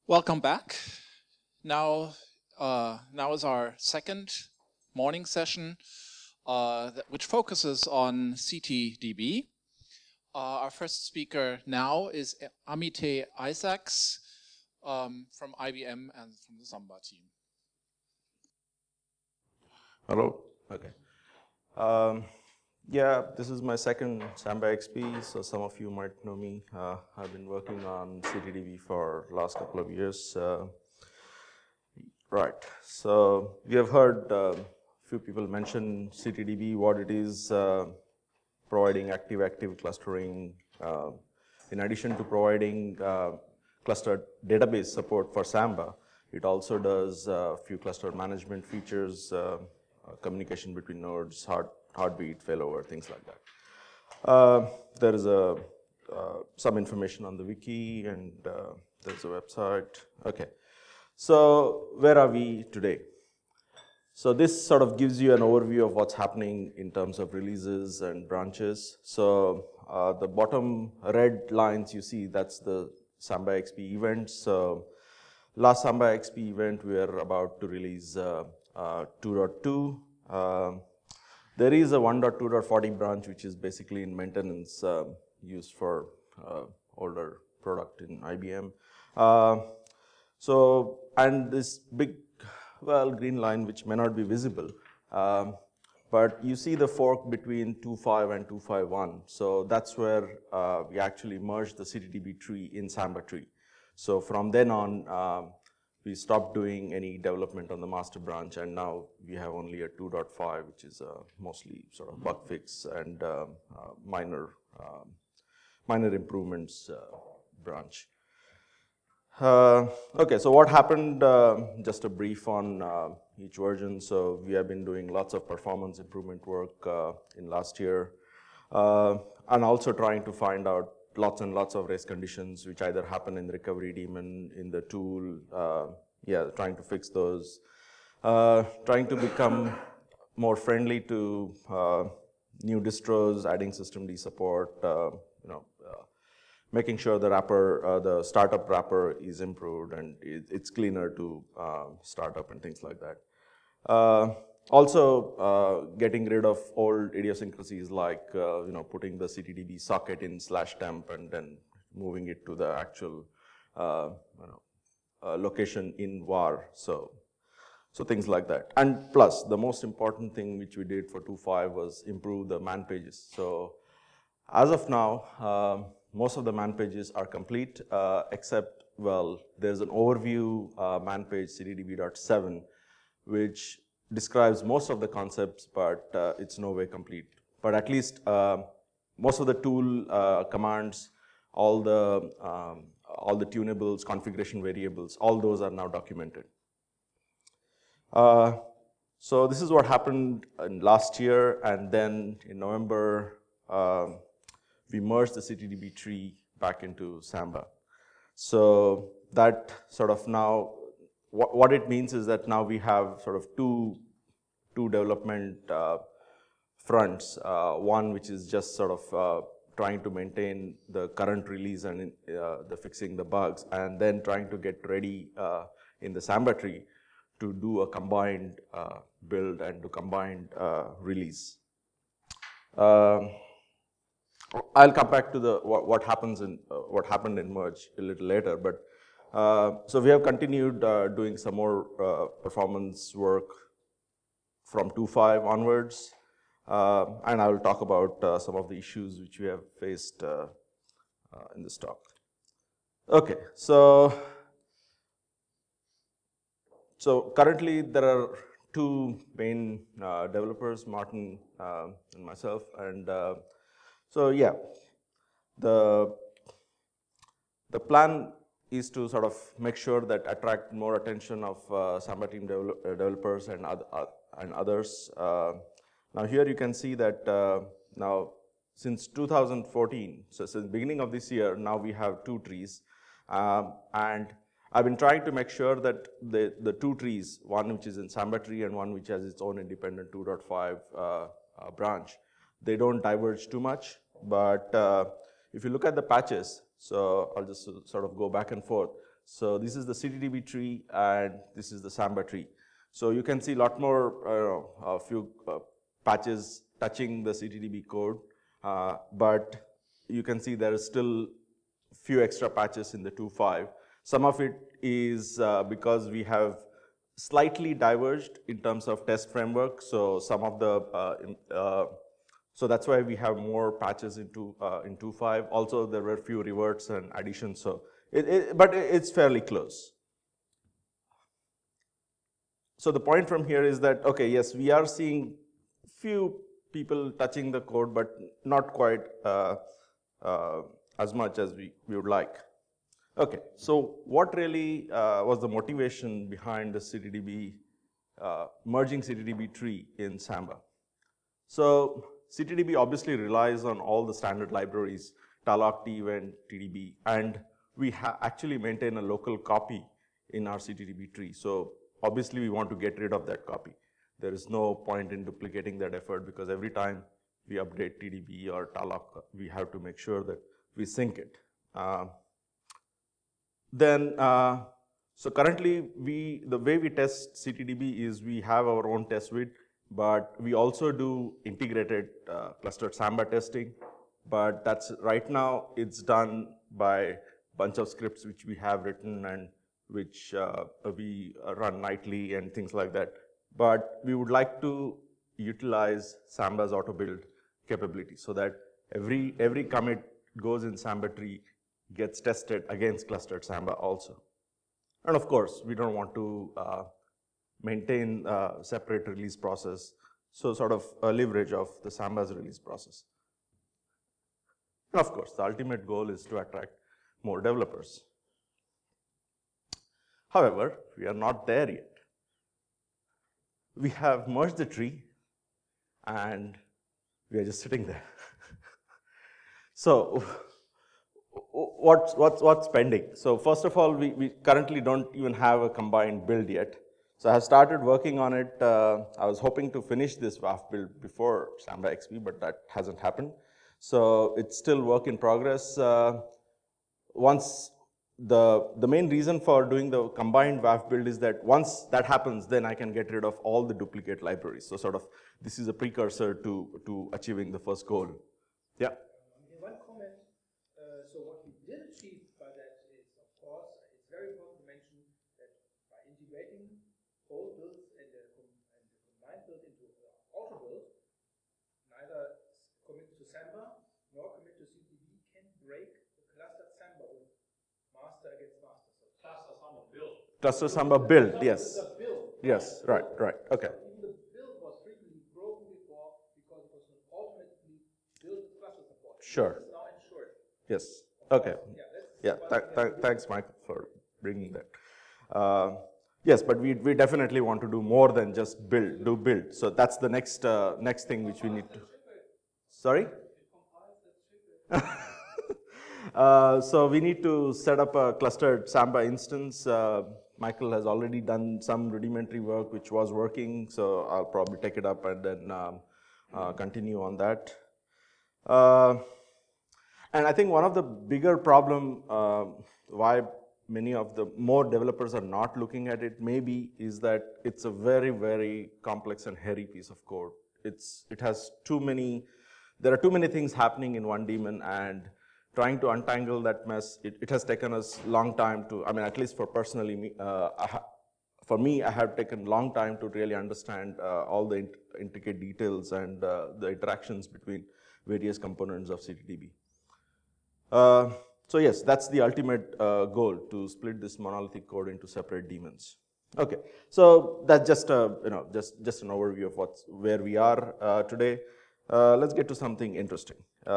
Welcome back. Now is our second morning session, which focuses on CTDB. Our first speaker now is Amite Isaacs from IBM and from the Samba team. Hello. Okay. Um, yeah, this is my second Samba XP, so some of you might know me. I've been working on CTDB for last couple of years. Right. So we have heard a few people mention CTDB, what it is, providing active-active clustering. In addition to providing clustered database support for Samba, it also does a few cluster management features, communication between nodes, heartbeat, failover, things like that. There is some information on the wiki, and there's a website. Okay. So where are we today? So this sort of gives you an overview of what's happening in terms of releases and branches. So the bottom red lines you see, that's the Samba XP events. So last Samba XP event, we are about to release 2.2. There is a 1.2.40 branch, which is basically in maintenance, used for older product in IBM. And this big, green line, which may not be visible, but you see the fork between 2.5 and 2.5.1. So that's where we actually merged the CTDB tree in Samba tree. So from then on, we stopped doing any development on the master branch, and now we have only a 2.5, which is mostly sort of bug fix and minor improvements branch. Okay, so what happened, just a brief on each version. So we have been doing lots of performance improvement work in last year, and also trying to find out lots and lots of race conditions which either happen in the recovery daemon, in the tool, trying to fix those, trying to become more friendly to new distros, adding systemd support, making sure the wrapper, the startup wrapper is improved and it's cleaner to start up and things like that. Also, getting rid of old idiosyncrasies like putting the CTDB socket in /temp and then moving it to the actual location in var. So things like that. And plus, the most important thing which we did for 2.5 was improve the man pages. So as of now, most of the man pages are complete, except, there's an overview man page ctdb.7, which describes most of the concepts, but it's no way complete. But at least most of the tool commands, all the tunables, configuration variables, all those are now documented. So this is what happened in last year, and then in November, we merged the CTDB tree back into Samba. So that sort of now, what it means is that now we have sort of two development fronts. One which is just sort of trying to maintain the current release and the fixing the bugs, and then trying to get ready in the Samba tree to do a combined build and to combined release. I'll come back to the what happened in merge a little later, but so we have continued doing some more performance work from 2.5 onwards, and I will talk about some of the issues which we have faced in this talk. Okay, so currently there are two main developers, Martin and myself, and so yeah, the plan is to sort of make sure that attract more attention of Samba team developers and others. Now here you can see that now since 2014, so since the beginning of this year, now we have two trees, and I've been trying to make sure that the two trees, one which is in Samba tree and one which has its own independent 2.5 branch, they don't diverge too much. But if you look at the patches, so I'll just sort of go back and forth. So this is the CTDB tree, and this is the Samba tree. So you can see a lot more, a few patches touching the CTDB code, but you can see there is still few extra patches in the 2.5. Some of it is because we have slightly diverged in terms of test framework. So some of the so that's why we have more patches in 2.5. Also, there were few reverts and additions. So, but it's fairly close. So the point from here is that, okay, yes, we are seeing few people touching the code, but not quite as much as we would like. Okay, so what really was the motivation behind the CTDB, merging CTDB tree in Samba? So CTDB obviously relies on all the standard libraries, talloc, T-Event, TDB, and we actually maintain a local copy in our CTDB tree. So obviously we want to get rid of that copy. There is no point in duplicating that effort because every time we update TDB or talloc, we have to make sure that we sync it. So currently the way we test CTDB is we have our own test suite, but we also do integrated clustered Samba testing. But that's right now it's done by a bunch of scripts which we have written and which we run nightly and things like that. But we would like to utilize Samba's auto build capability so that every commit goes in Samba tree gets tested against clustered Samba also. And of course, we don't want to maintain a separate release process, so sort of a leverage of the Samba's release process. And of course, the ultimate goal is to attract more developers. However, we are not there yet. We have merged the tree, and we are just sitting there. So what's pending? So first of all, we currently don't even have a combined build yet. So I have started working on it. I was hoping to finish this WAF build before Samba XP, but that hasn't happened. So it's still work in progress. Once the main reason for doing the combined WAF build is that once that happens, then I can get rid of all the duplicate libraries. So sort of this is a precursor to achieving the first goal. Yeah. One comment. So what we did achieve by that is, of course, it's very important to mention that by integrating whole builds and the combined build into auto build, neither commit to Samba nor commit to CTDB can break the clustered Samba with master against master. So cluster Samba build. Cluster Samba build, yes. Build. Yes, right, okay. Even the build was frequently broken before because it was not ultimately built with cluster support. Sure. It's now ensured. Yes. Okay. Thanks, Michael, for bringing that. Yes, but we definitely want to do more than just build. So that's the next thing which we need to. Sorry. So we need to set up a clustered Samba instance. Michael has already done some rudimentary work which was working, so I'll probably take it up and then continue on that. And I think one of the bigger problem why many of the more developers are not looking at it maybe is that it's a very, very complex and hairy piece of code. It has there are too many things happening in one daemon, and trying to untangle that mess, it has taken us a long time to, I mean, at least for personally, for me, I have taken a long time to really understand all the intricate details and the interactions between various components of CTDB. So yes, that's the ultimate goal, to split this monolithic code into separate daemons. Okay, so that's just just an overview of where we are today. Let's get to something interesting.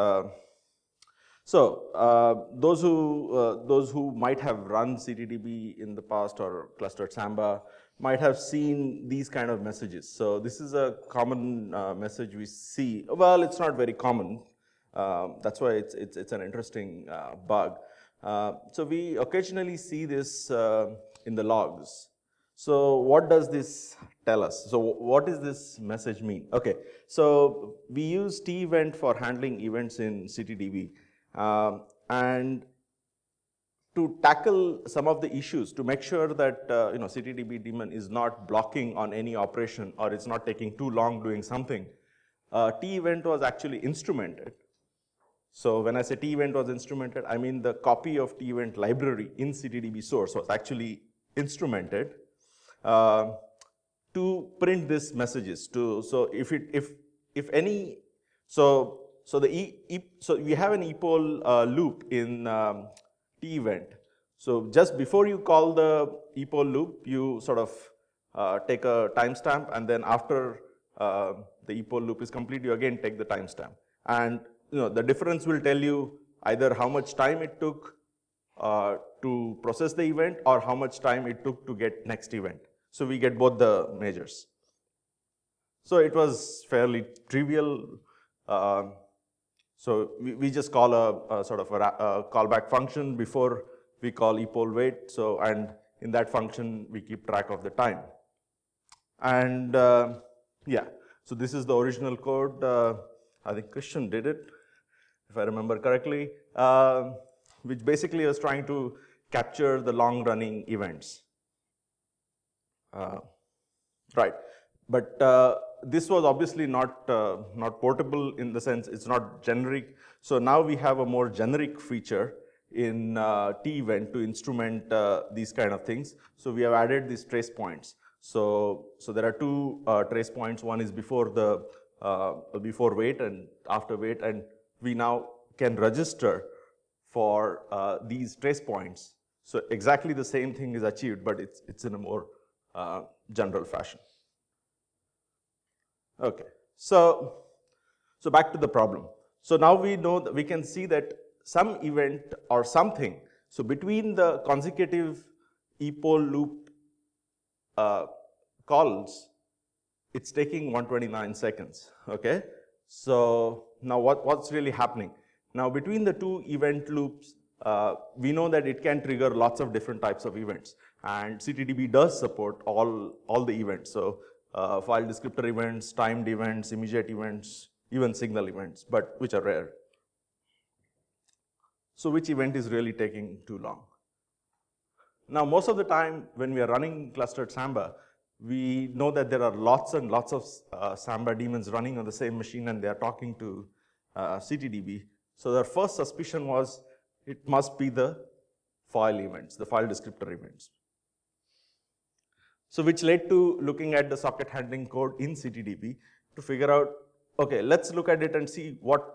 So those who might have run CTDB in the past or clustered Samba might have seen these kind of messages. So this is a common message we see. Well, it's not very common. That's why it's an interesting bug. So we occasionally see this in the logs. So what does this tell us? So what does this message mean? Okay, so we use T-Event for handling events in CTDB. And to tackle some of the issues, to make sure that CTDB daemon is not blocking on any operation or it's not taking too long doing something, T-event was actually instrumented. So when I say T-event was instrumented, I mean the copy of T-event library in CTDB source was actually instrumented to print these messages. So we have an epoll loop in T-event. So just before you call the epoll loop, you sort of take a timestamp, and then after the epoll loop is complete, you again take the timestamp. And the difference will tell you either how much time it took to process the event or how much time it took to get next event. So we get both the measures. So it was fairly trivial. So we just call a sort of a callback function before we call epoll wait. So, and in that function, we keep track of the time. And yeah, so this is the original code. I think Christian did it, if I remember correctly, which basically was trying to capture the long-running events. Right, but this was obviously not portable in the sense it's not generic. So now we have a more generic feature in T-event to instrument these kind of things. So we have added these trace points. So there are two trace points. One is before the before wait and after wait, and we now can register for these trace points. So exactly the same thing is achieved, but it's in a more general fashion. Okay, so back to the problem. So now we know that we can see that some event or something, so between the consecutive epoll loop calls, it's taking 129 seconds, okay? So now what's really happening? Now between the two event loops, we know that it can trigger lots of different types of events, and CTDB does support all the events. So file descriptor events, timed events, immediate events, even signal events, but which are rare. So which event is really taking too long? Now most of the time when we are running clustered Samba, we know that there are lots and lots of Samba daemons running on the same machine, and they are talking to CTDB. So their first suspicion was it must be the file events, the file descriptor events. So which led to looking at the socket handling code in CTDB to figure out, okay, let's look at it and see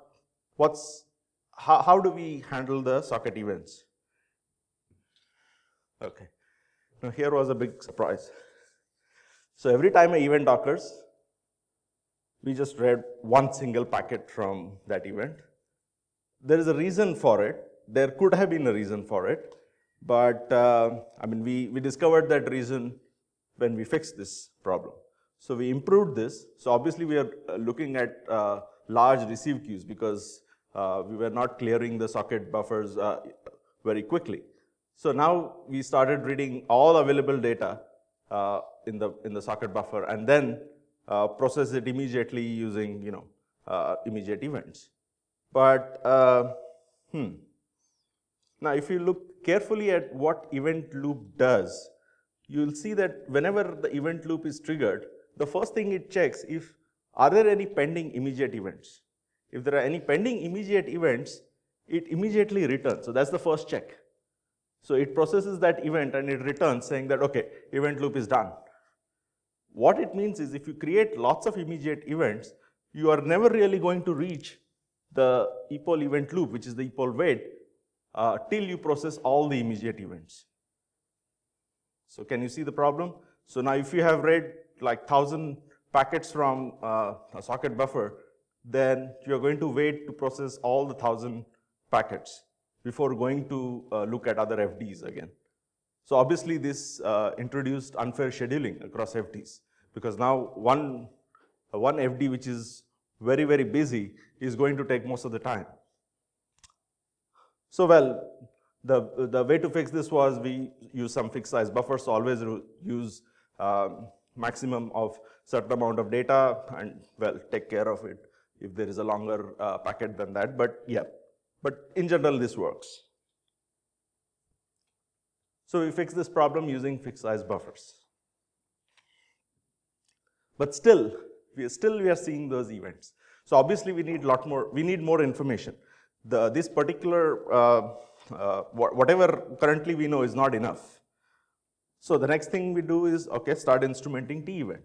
how do we handle the socket events? Okay, now here was a big surprise. So every time an event occurs, we just read one single packet from that event. There is a reason for it. There could have been a reason for it, but I mean, we discovered that reason when we fixed this problem. So we improved this. So obviously we are looking at large receive queues because we were not clearing the socket buffers very quickly. So now we started reading all available data in the socket buffer, and then process it immediately using immediate events. But now if you look carefully at what event loop does, you'll see that whenever the event loop is triggered, the first thing it checks if are there any pending immediate events. If there are any pending immediate events, it immediately returns. So that's the first check. So it processes that event and it returns saying that, okay, event loop is done. What it means is if you create lots of immediate events, you are never really going to reach the epoll event loop, which is the epoll wait, till you process all the immediate events. So can you see the problem? So now if you have read like 1,000 packets from a socket buffer, then you're going to wait to process all the 1,000 packets before going to look at other FDs again. So obviously this introduced unfair scheduling across FDs, because now one FD which is very, very busy is going to take most of the time. So well, the way to fix this was we use some fixed size buffers. So always use maximum of certain amount of data, and well, take care of it if there is a longer packet than that. But yeah, but in general this works. So we fix this problem using fixed size buffers. But still we are seeing those events. So obviously we need more information. This particular, whatever currently we know is not enough. So the next thing we do is, okay, start instrumenting T event.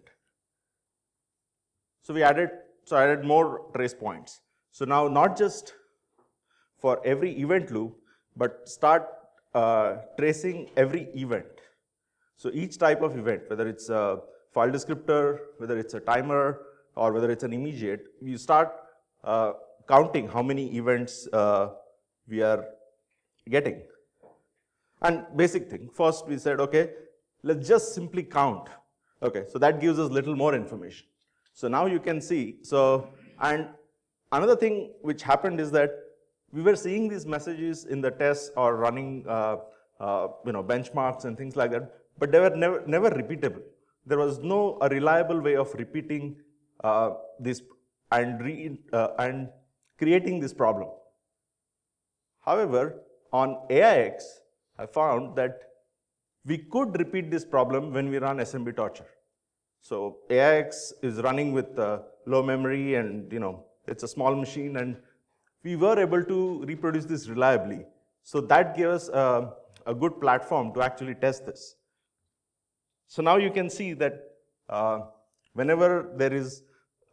So I added more trace points. So now not just for every event loop, but start tracing every event. So each type of event, whether it's a file descriptor, whether it's a timer, or whether it's an immediate, you start counting how many events we are getting. And basic thing, first we said, okay, let's just simply count. Okay, so that gives us little more information. So now you can see, and another thing which happened is that we were seeing these messages in the tests or running benchmarks and things like that, but they were never repeatable. There was no a reliable way of repeating this and creating this problem. However, on AIX, I found that we could repeat this problem when we run SMB torture. So AIX is running with low memory, and it's a small machine, and we were able to reproduce this reliably. So that gave us a good platform to actually test this. So now you can see that whenever there is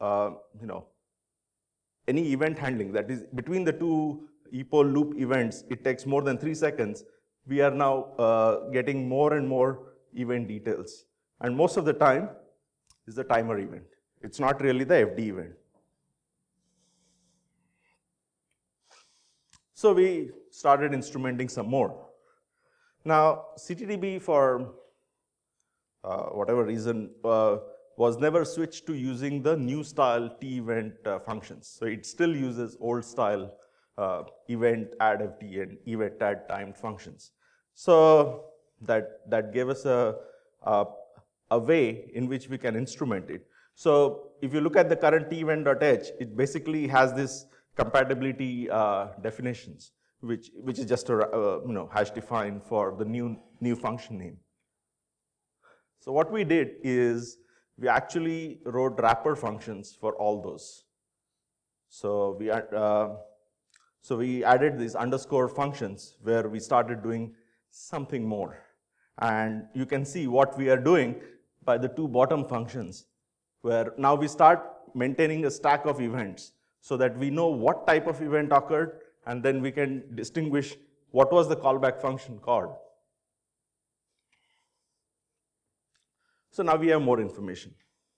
any event handling, that is between the two ePOL loop events, it takes more than 3 seconds. We are now getting more and more event details. And most of the time is the timer event. It's not really the FD event. So we started instrumenting some more. Now, CTDB, for whatever reason, was never switched to using the new style T-event functions. So it still uses old style event add FD and event add timed functions. So that gave us a way in which we can instrument it. So if you look at the current T-event.h, it basically has this compatibility definitions, which is just a hash define for the new function name. So what we did is we actually wrote wrapper functions for all those. So we added these underscore functions where we started doing something more. And you can see what we are doing by the two bottom functions, where now we start maintaining a stack of events so that we know what type of event occurred, and then we can distinguish what was the callback function called. So now we have more information.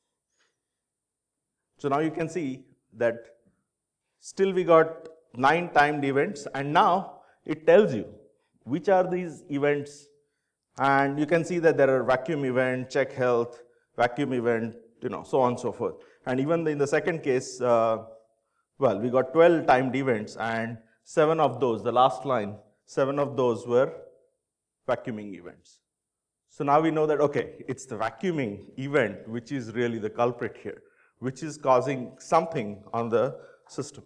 So now you can see that still we got 9 timed events, and now it tells you which are these events. And you can see that there are vacuum event, check health, vacuum event, so on and so forth. And even in the second case, we got 12 timed events, and 7 of those, the last line, 7 of those were vacuuming events. So now we know that, okay, it's the vacuuming event which is really the culprit here, which is causing something on the system.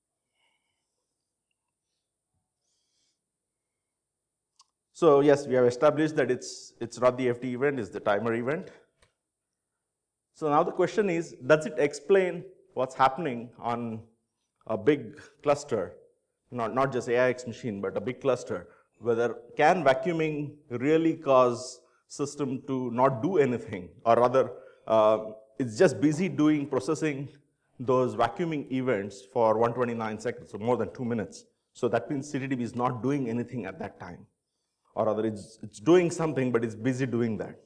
So yes, we have established that it's not the FD event, it's the timer event. So now the question is, does it explain what's happening on a big cluster, not just AIX machine, but a big cluster, whether can vacuuming really cause system to not do anything, or rather it's just busy processing those vacuuming events for 129 seconds, so more than 2 minutes. So that means CTDB is not doing anything at that time. Or rather, it's doing something, but it's busy doing that.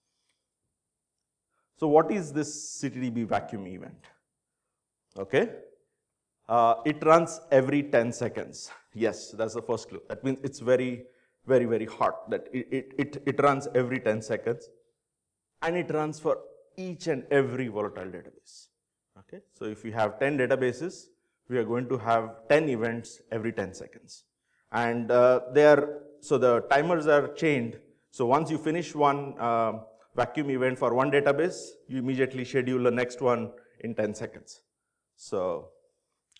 So what is this CTDB vacuum event? Okay, it runs every 10 seconds. Yes, that's the first clue. That means it's very, very, very hot. That it runs every 10 seconds, and it runs for each and every volatile database. Okay, so if we have 10 databases, we are going to have 10 events every 10 seconds, and so the timers are chained. So once you finish one vacuum event for one database, you immediately schedule the next one in 10 seconds. So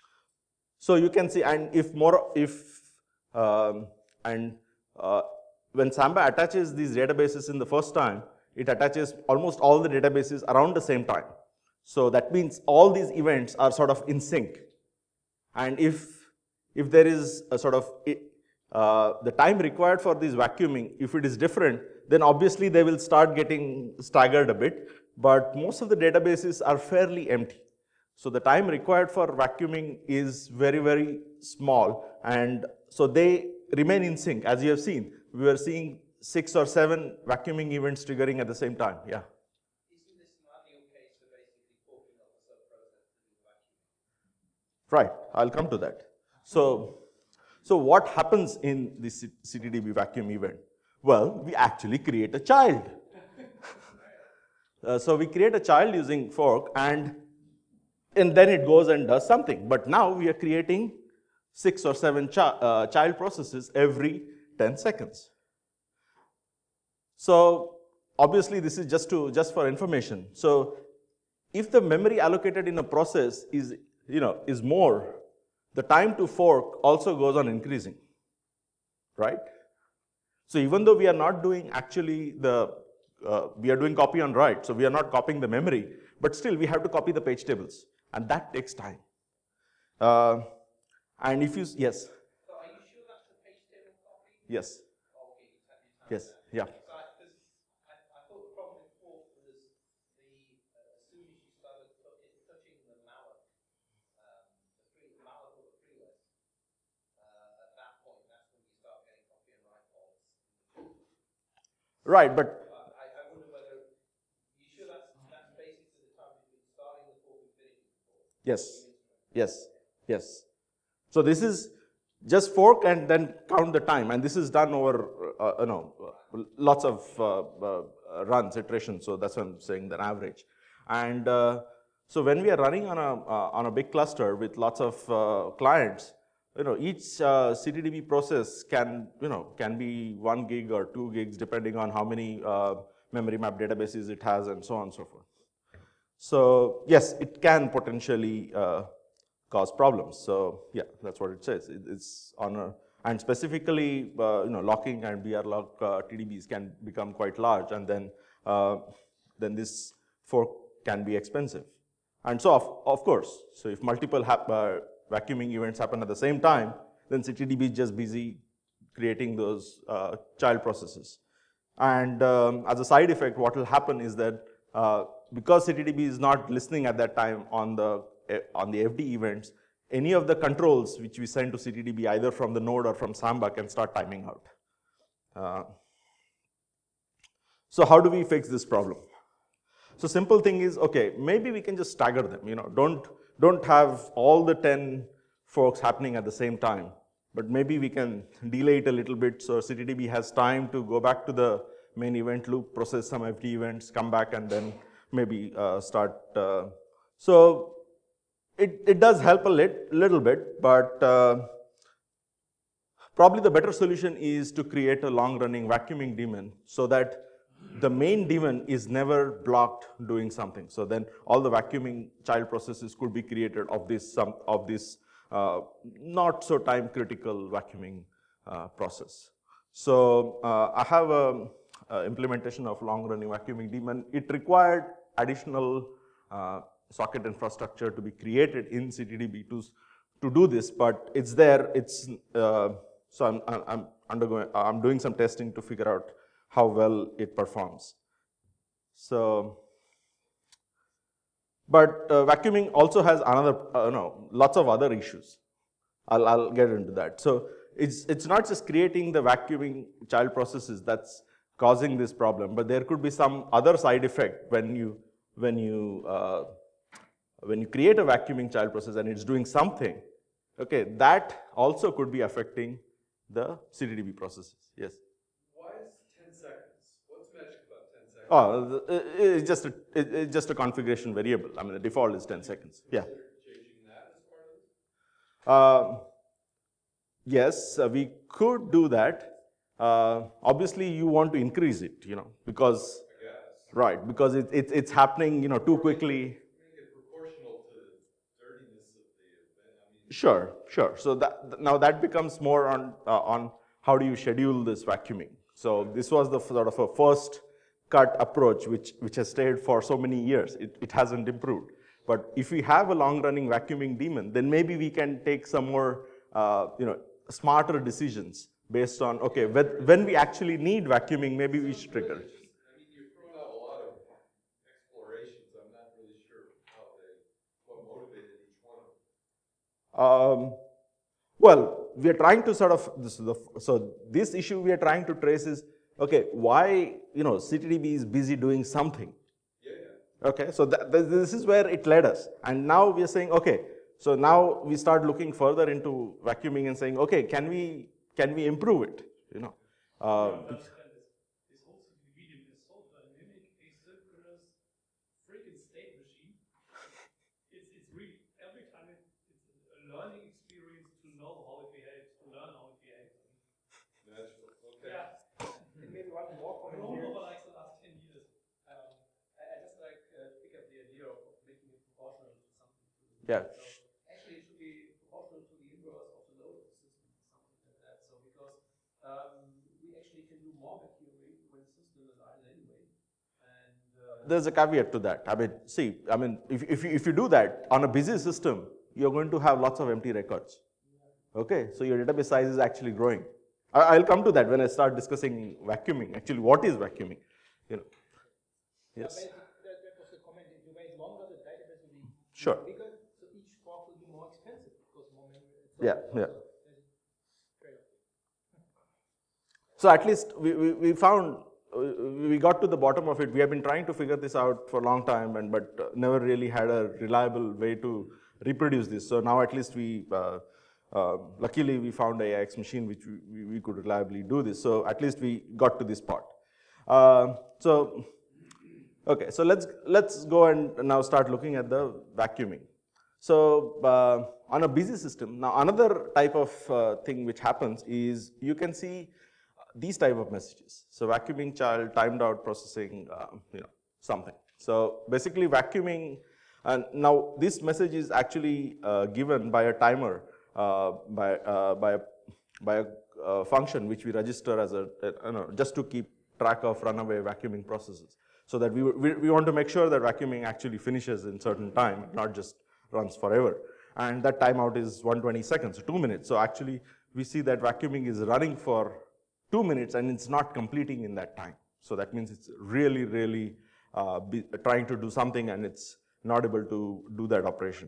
you can see, and when Samba attaches these databases in the first time, it attaches almost all the databases around the same time. So that means all these events are sort of in sync. And if there is a sort of, the time required for this vacuuming, if it is different, then obviously they will start getting staggered a bit, but most of the databases are fairly empty. So the time required for vacuuming is very, very small, and so they remain in sync. As you have seen, we were seeing 6 or 7 vacuuming events triggering at the same time. Yeah. Isn't this an ideal case for basically forking up a sub-process to do vacuuming? Right, I'll come to that. So what happens in this CTDB vacuum event? Well, we actually create a child. So we create a child using fork, and then it goes and does something. But now we are creating 6 or 7 child processes every 10 seconds. So obviously this is just for information. So if the memory allocated in a process is more, the time to fork also goes on increasing, right? So even though we are not doing actually we are doing copy on write, so we are not copying the memory, but still we have to copy the page tables, and that takes time. And if you, yes? So are you sure that's the page table copy? Yes. Oh, okay, Yes, yeah. Because I thought the problem with fork was as soon as you started touching the malloc, the malloc or the prelet, at that point, that's when you start getting copy and write faults. Right, but I wonder whether you sure that's basically the time between starting the fork and finishing the fork. yes. So this is just fork and then count the time, and this is done over lots of runs, iterations. So that's what I'm saying, the average. And so when we are running on a big cluster with lots of clients, each CTDB process can be 1 gig or 2 gigs depending on how many memory map databases it has and so on and so forth. So yes, it can potentially cause problems. So yeah, that's what it says. It's on a, and specifically, locking and BR lock TDBs can become quite large, and then this fork can be expensive. And so of course, so if multiple vacuuming events happen at the same time, then CTDB is just busy creating those child processes. And as a side effect, what will happen is that because CTDB is not listening at that time on the FD events, any of the controls which we send to CTDB either from the node or from Samba can start timing out. So how do we fix this problem? So simple thing is, okay, maybe we can just stagger them. Don't have all the 10 forks happening at the same time, but maybe we can delay it a little bit so CTDB has time to go back to the main event loop, process some FD events, come back, and then maybe start. So it does help a little bit, but probably the better solution is to create a long-running vacuuming daemon so that the main daemon is never blocked doing something. So then all the vacuuming child processes could be created of this not so time critical vacuuming process. So I have a implementation of long-running vacuuming daemon. It required additional socket infrastructure to be created in CTDB to do this, but it's there. So I'm doing some testing to figure out how well it performs. So, but vacuuming also has another, lots of other issues. I'll get into that. So it's not just creating the vacuuming child processes that's causing this problem, but there could be some other side effect when you create a vacuuming child process and it's doing something. Okay, that also could be affecting the CTDB processes. Yes. Why is 10 seconds? What's magic about 10 seconds? It's just a configuration variable. I mean, the default is 10 seconds. Yeah. Changing that as part of this? Yes, we could do that. Obviously, you want to increase it, because I guess. right, because it's happening, too quickly. Make it proportional to the dirtiness of the event. I mean, Sure. So now that becomes more on how do you schedule this vacuuming. So this was the sort of a first cut approach which has stayed for so many years. It hasn't improved. But if we have a long-running vacuuming daemon, then maybe we can take some more smarter decisions based on, okay, when we actually need vacuuming, maybe we should trigger it. I mean, you're throwing out a lot of explorations. I'm not really sure what motivated each one of them. Well, we are trying to sort of, so this issue we are trying to trace is, okay, why, CTDB is busy doing something. Yeah. Okay, so this is where it led us. And now we are saying, okay, so now we start looking further into vacuuming and saying, okay, can we improve it? This whole CTDB daemon is so dynamic, asynchronous, freaking state machine. It's really, every time it's a learning experience to know how it behaves, to learn how it behaves. Natural. Okay. Yeah. And maybe one more comment Over here. like the last 10 years. I just like pick up the idea of making it proportional to something. Yeah. So actually, it should be proportional to the inverse of the load of the system, something like that. So because we actually can do more vacuuming when the system is idle anyway. And There's a caveat to that. If you do that on a busy system, you're going to have lots of empty records. Okay, so your database size is actually growing. I'll come to that when I start discussing vacuuming. Actually, what is vacuuming? Yes. That was the comment. If you wait longer, the database will be Sure. bigger, so each fork will be more expensive because more memory. Yeah. So at least we found, we got to the bottom of it. We have been trying to figure this out for a long time, but never really had a reliable way to reproduce this. So now at least luckily we found a AIX machine which we could reliably do this. So at least we got to this part. Okay, so let's go and now start looking at the vacuuming. So on a busy system, now another type of thing which happens is you can see these type of messages. So vacuuming child, timed out processing, something. So basically vacuuming, and now this message is actually given by a timer by a function which we register as just to keep track of runaway vacuuming processes. So that we want to make sure that vacuuming actually finishes in certain time, not just runs forever. And that timeout is 120 seconds, so 2 minutes. So actually we see that vacuuming is running for 2 minutes and it's not completing in that time. So that means it's really trying to do something and it's not able to do that operation.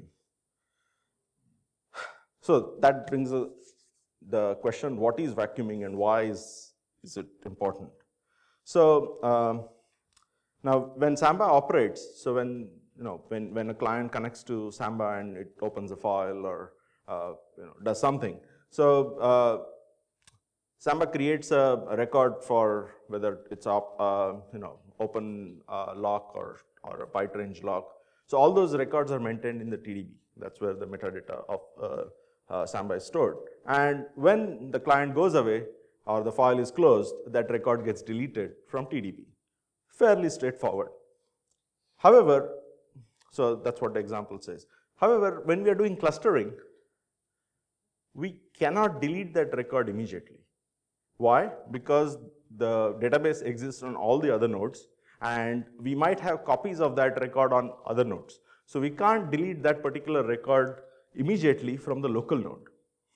So that brings the question, what is vacuuming and why is it important? So now when Samba operates, so when a client connects to Samba and it opens a file or does something, so Samba creates a record for whether it's open lock or a byte range lock. So all those records are maintained in the TDB. That's where the metadata of Samba is stored. And when the client goes away or the file is closed, that record gets deleted from TDB. Fairly straightforward. However, so that's what the example says. However, when we are doing clustering, we cannot delete that record immediately. Why? Because the database exists on all the other nodes and we might have copies of that record on other nodes. So we can't delete that particular record immediately from the local node.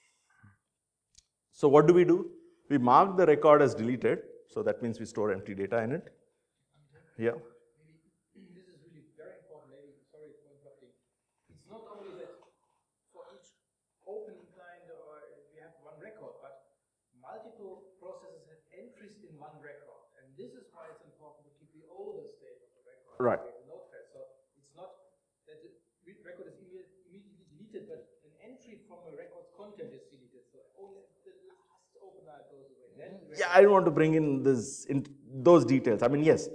So what do? We mark the record as deleted, so that means we store empty data in it. Yeah. Maybe this is really very important. Maybe, sorry for interrupting. It's not only that for each open client or we have one record, but multiple processes have entries in one record. And this is why it's important to keep the older state of the record. Right. In the notepad. So it's not that the record is immediately deleted, but an entry from a record's content is deleted. So only the last opener goes away. Then Yeah, I don't want to bring in those details. I mean, yes,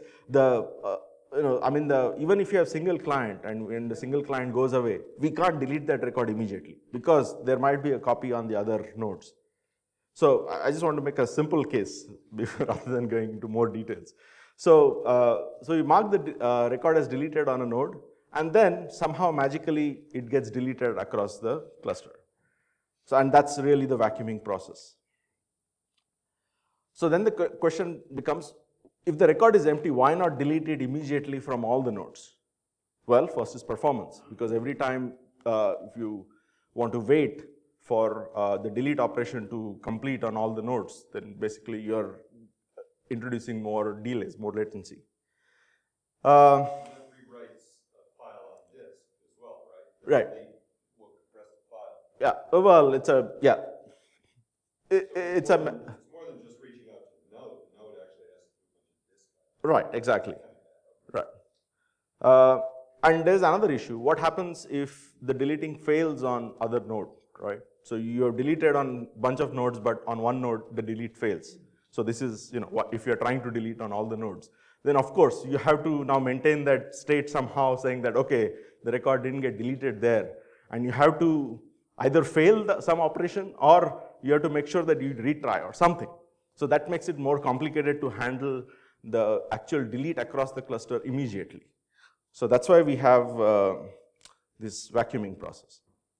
even if you have single client and when the single client goes away, we can't delete that record immediately because there might be a copy on the other nodes. So I just want to make a simple case rather than going into more details. So you mark the record as deleted on a node, and then somehow magically it gets deleted across the cluster. So and that's really the vacuuming process. So then the question becomes, if the record is empty, why not delete it immediately from all the nodes? Well, first is performance, because every time if you want to wait for the delete operation to complete on all the nodes, then basically you're introducing more delays, more latency. That rewrites a file on disk as well, right? Right. Will compress the file. Yeah, well, it's a, yeah. It's a, It's more than just reaching out to the node. The node actually has to do a bunch of disk. right, exactly. Right. And there's another issue. What happens if the deleting fails on other node, right? So you have deleted on a bunch of nodes, but on one node, the delete fails. So this is, if you're trying to delete on all the nodes, then of course, you have to now maintain that state somehow, saying that, okay, the record didn't get deleted there. And you have to either fail some operation, or you have to make sure that you retry or something. So that makes it more complicated to handle the actual delete across the cluster immediately. So that's why we have this vacuuming process.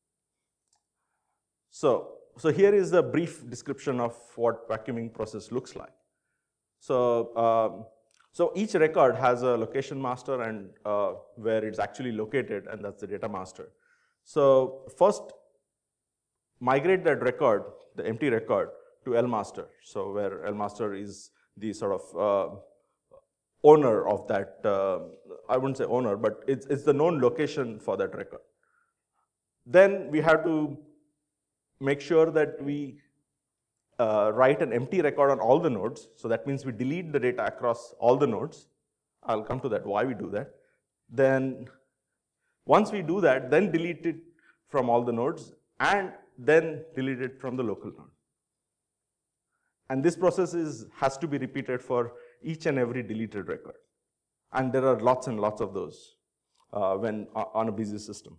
So here is a brief description of what vacuuming process looks like. So each record has a location master and where it's actually located, and that's the data master. So first, migrate that record, the empty record, to LMaster. So where LMaster is the sort of owner of that, I wouldn't say owner, but it's the known location for that record. Then we have to make sure that we write an empty record on all the nodes. So that means we delete the data across all the nodes. I'll come to that, why we do that. Then once we do that, then delete it from all the nodes, and then delete it from the local node. And this process has to be repeated for each and every deleted record. And there are lots and lots of those when on a busy system.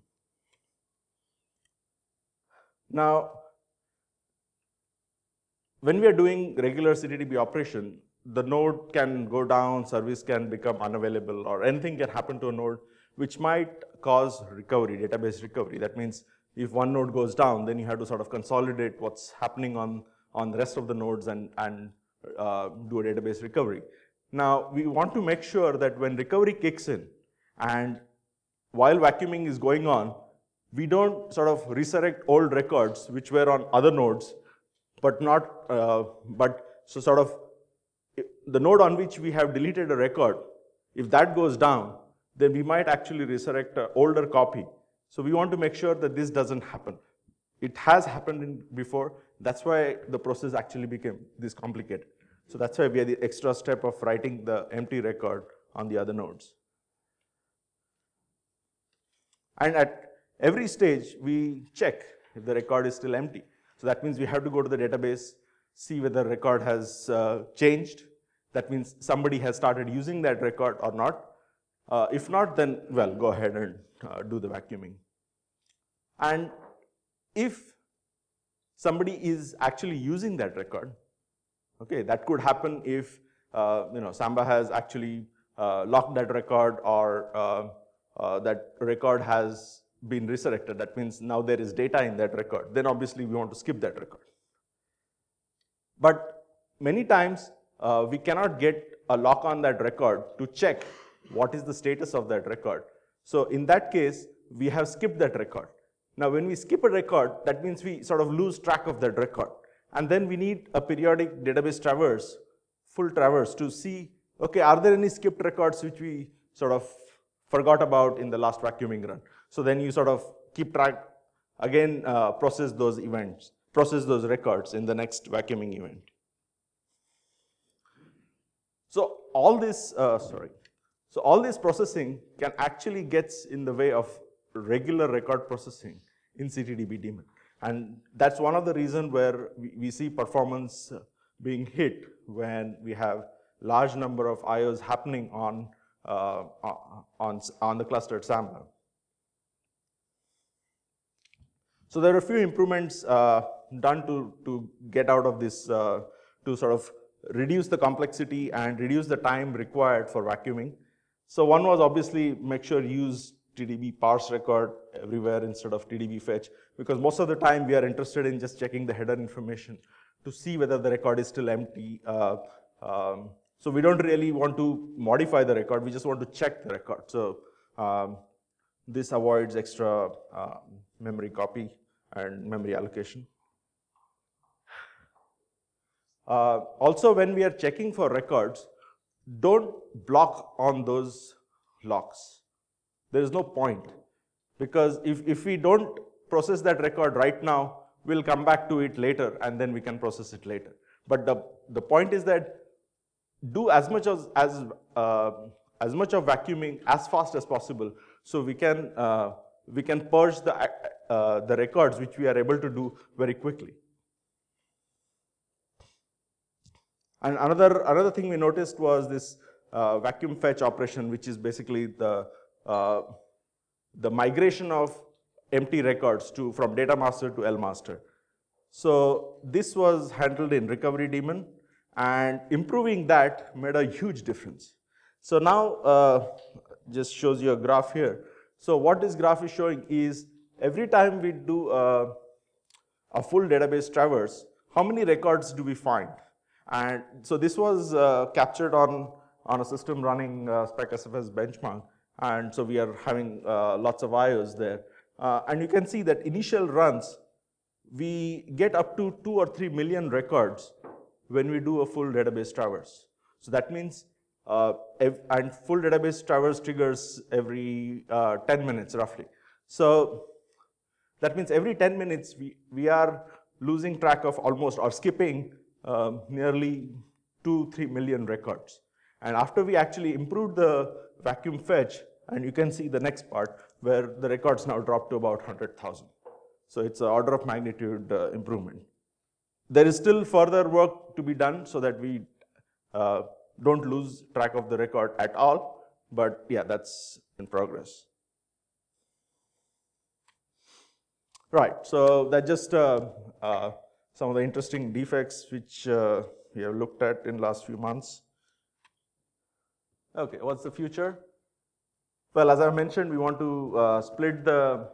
Now, when we are doing regular CTDB operation, the node can go down, service can become unavailable, or anything can happen to a node which might cause recovery, database recovery. That means if one node goes down, then you have to sort of consolidate what's happening on the rest of the nodes and do a database recovery. Now, we want to make sure that when recovery kicks in, and while vacuuming is going on, we don't sort of resurrect old records which were on other nodes, but not, so sort of the node on which we have deleted a record, if that goes down, then we might actually resurrect an older copy. So we want to make sure that this doesn't happen. It has happened before. That's why the process actually became this complicated. So that's why we had the extra step of writing the empty record on the other nodes. And at every stage, we check if the record is still empty. So that means we have to go to the database, see whether the record has changed. That means somebody has started using that record or not. If not, then, well, go ahead and do the vacuuming. And if somebody is actually using that record, okay, that could happen if Samba has actually locked that record, or that record has been resurrected. That means now there is data in that record. Then obviously we want to skip that record. But many times we cannot get a lock on that record to check what is the status of that record. So in that case, we have skipped that record. Now when we skip a record, that means we sort of lose track of that record. And then we need a periodic database traverse, full traverse, to see, okay, are there any skipped records which we sort of forgot about in the last vacuuming run? So then you sort of keep track, again, process those events, process those records in the next vacuuming event. So all this, So all this processing can actually gets in the way of regular record processing in CTDB daemon. And that's one of the reasons where we see performance being hit when we have large number of IOs happening on the clustered Samba. So there are a few improvements done to get out of this, to sort of reduce the complexity and reduce the time required for vacuuming. So one was obviously make sure you use TDB parse record everywhere instead of TDB fetch, because most of the time we are interested in just checking the header information to see whether the record is still empty. So we don't really want to modify the record, we just want to check the record. So this avoids extra memory copy and memory allocation. Also, when we are checking for records, don't block on those locks. There is no point, because if we don't process that record right now, we'll come back to it later and then we can process it later. But the point is that do as much of vacuuming as fast as possible, so we can purge the records, which we are able to do very quickly. And another thing we noticed was this vacuum fetch operation, which is basically the migration of empty records from data master to L master. So this was handled in recovery daemon, and improving that made a huge difference. So now just shows you a graph here. So what this graph is showing is every time we do a full database traverse, how many records do we find? And so this was captured on a system running SpecSFS benchmark, and so we are having lots of IOs there. And you can see that initial runs, we get up to 2 or 3 million records when we do a full database traverse. So that means, and full database traverse triggers every 10 minutes roughly. So that means every 10 minutes we are losing track of almost, or skipping nearly 2-3 million records. And after we actually improved the vacuum fetch, and you can see the next part where the records now drop to about 100,000. So it's an order of magnitude improvement. There is still further work to be done so that we don't lose track of the record at all, but yeah, that's in progress. Right, so that just some of the interesting defects which we have looked at in last few months. Okay, what's the future? Well, as I mentioned, we want to split the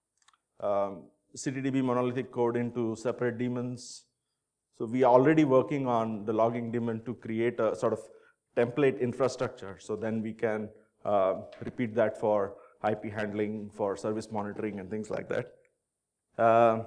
CTDB monolithic code into separate daemons. So we are already working on the logging daemon to create a sort of template infrastructure. So then we can repeat that for IP handling, for service monitoring, and things like that.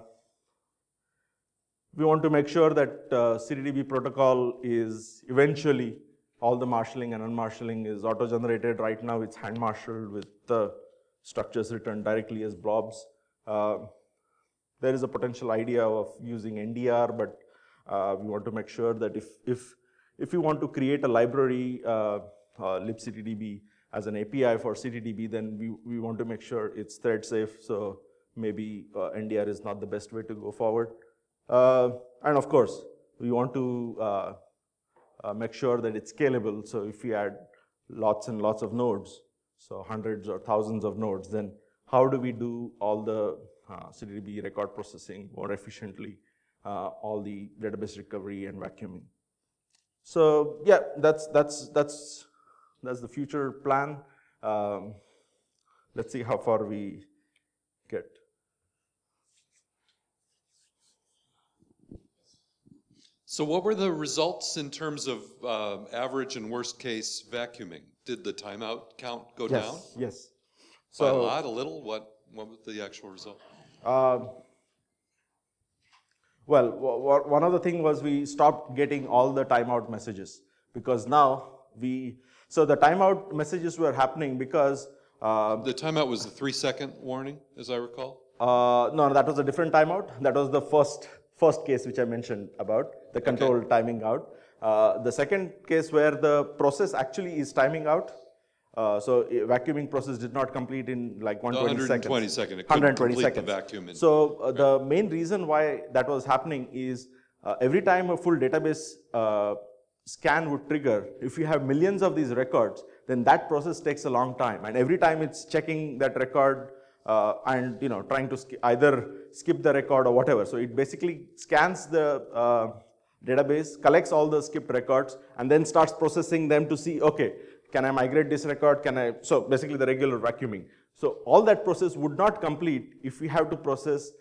We want to make sure that CTDB protocol is eventually, all the marshalling and unmarshalling is auto-generated. Right now it's hand-marshaled with the structures returned directly as blobs. There is a potential idea of using NDR, but we want to make sure that if you want to create a library, libctdb, as an API for CTDB, then we want to make sure it's thread safe. So maybe NDR is not the best way to go forward. And of course, we want to make sure that it's scalable. So if we add lots and lots of nodes, so hundreds or thousands of nodes, then how do we do all the CTDB record processing more efficiently, all the database recovery and vacuuming? So yeah, that's the future plan. Let's see how far we get. So what were the results in terms of average and worst case vacuuming? Did the timeout count go down? Yes. So, by a lot, a little? What was the actual result? Well, one of the things was we stopped getting all the timeout messages, because now so the timeout messages were happening because the timeout was the 3-second warning, as I recall? No, that was a different timeout. That was the first case which I mentioned about, the control timing out. The second case where the process actually is timing out, so vacuuming process did not complete in like 120 seconds. 120 seconds. It couldn't complete the vacuum. So the main reason why that was happening is every time a full database scan would trigger, if you have millions of these records, then that process takes a long time. And every time it's checking that record and trying to either skip the record or whatever. So it basically scans the database, collects all the skipped records, and then starts processing them to see, okay, can I migrate this record? So basically the regular vacuuming. So all that process would not complete if we have to process,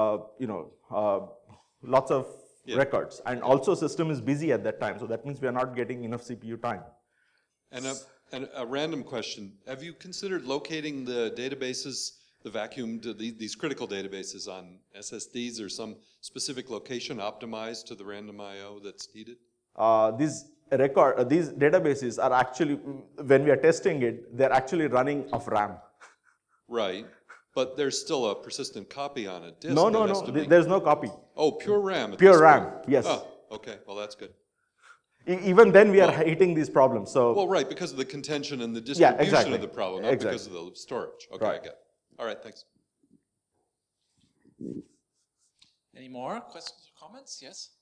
lots of records. And also system is busy at that time. So that means we are not getting enough CPU time. And a random question. Have you considered locating the databases, the vacuum, these critical databases on SSDs or some specific location optimized to the random I/O that's needed? These databases are actually, when we are testing it, they're actually running off RAM. Right. But there's still a persistent copy on a disk. No, there's no copy. Oh, pure RAM. Pure RAM, yes. Oh, okay. Well, that's good. Even then, we are hitting these problems. So, well, right, because of the contention and the distribution of the problem, not because of the storage. Okay, right. I get it. All right, thanks. Any more questions or comments? Yes?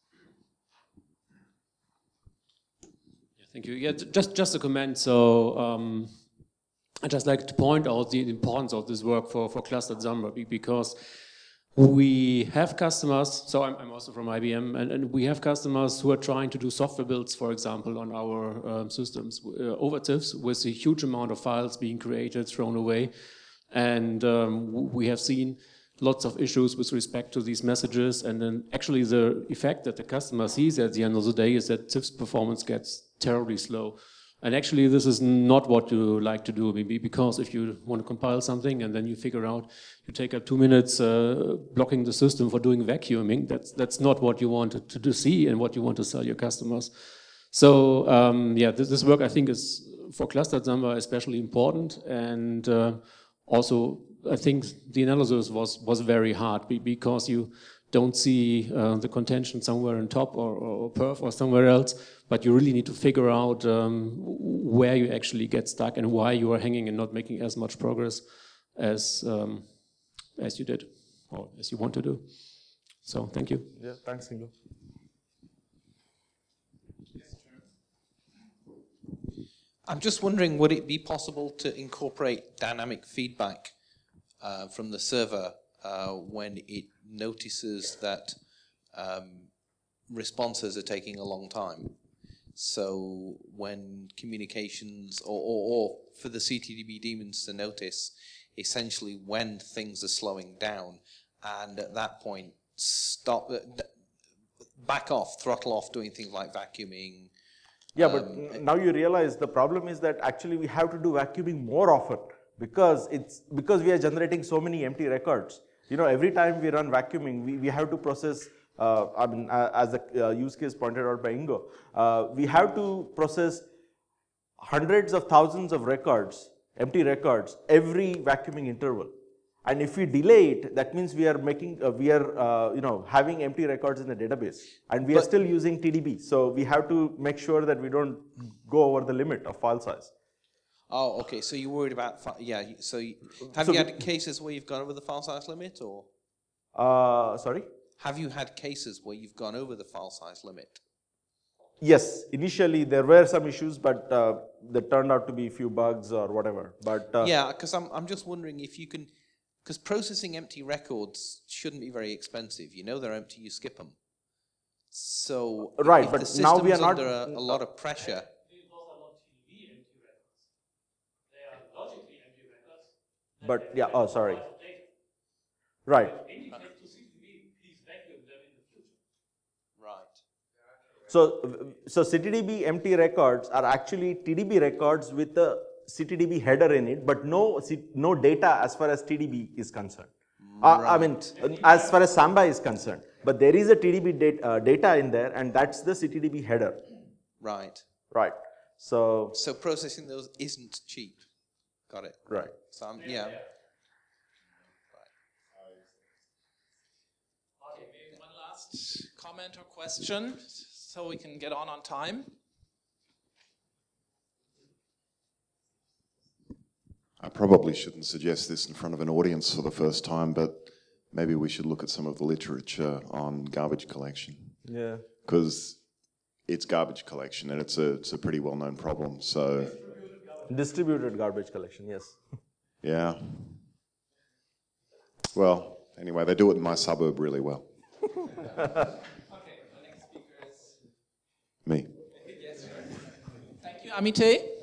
Yeah, thank you. Yeah, just a comment. So I'd just like to point out the importance of this work for Clustered Samba, because we have customers, so I'm also from IBM, and we have customers who are trying to do software builds, for example, on our systems, over TIFFs, with a huge amount of files being created, thrown away. And we have seen lots of issues with respect to these messages, and then actually the effect that the customer sees at the end of the day is that TIFF's performance gets terribly slow. And actually, this is not what you like to do, maybe, because if you want to compile something and then you figure out you take up 2 minutes blocking the system for doing vacuuming, that's not what you want to see and what you want to sell your customers. So yeah, this work I think is for Clustered Samba especially important, and also I think the analysis was very hard because you don't see the contention somewhere on top or perf or somewhere else, but you really need to figure out where you actually get stuck and why you are hanging and not making as much progress as you did or as you want to do. So thank you. Yeah, thanks, Ingo. I'm just wondering, would it be possible to incorporate dynamic feedback from the server when it notices that responses are taking a long time? So when communications, or for the CTDB daemons to notice essentially when things are slowing down, and at that point stop, back off, throttle off doing things like vacuuming. Yeah, but now you realize the problem is that actually we have to do vacuuming more often because we are generating so many empty records. You know, every time we run vacuuming, we have to process. As the use case pointed out by Ingo, we have to process hundreds of thousands of records, empty records, every vacuuming interval. And if we delay it, that means we are making, having empty records in the database, and we are still using TDB. So we have to make sure that we don't go over the limit of file size. Oh, okay. So you're worried about, So have you had cases where you've gone over the file size limit, or? Sorry? Have you had cases where you've gone over the file size limit? Yes, initially there were some issues, but there turned out to be a few bugs or whatever. But yeah, because I'm just wondering if you can, because processing empty records shouldn't be very expensive. You know they're empty, you skip them. So right, if but the now we are system's not under a lot of pressure. Those are not TDB empty records. They are logically empty records. But yeah, oh sorry. Right. Indicate to CTDB, please vacuum them in the future. Right. So CTDB empty records are actually TDB records with a CTDB header in it, but no data as far as TDB is concerned. I mean, as far as Samba is concerned. But there is a TDB data in there, and that's the CTDB header. Right. Right. So processing those isn't cheap. Got it. Right. So yeah. Okay, maybe one last comment or question so we can get on time. I probably shouldn't suggest this in front of an audience for the first time, but maybe we should look at some of the literature on garbage collection. Yeah. Because it's garbage collection and it's a pretty well-known problem. So distributed garbage collection, yes. Yeah. Well, anyway, they do it in my suburb really well. Okay, the next speaker is me. Yes, sir. Thank you, Amite.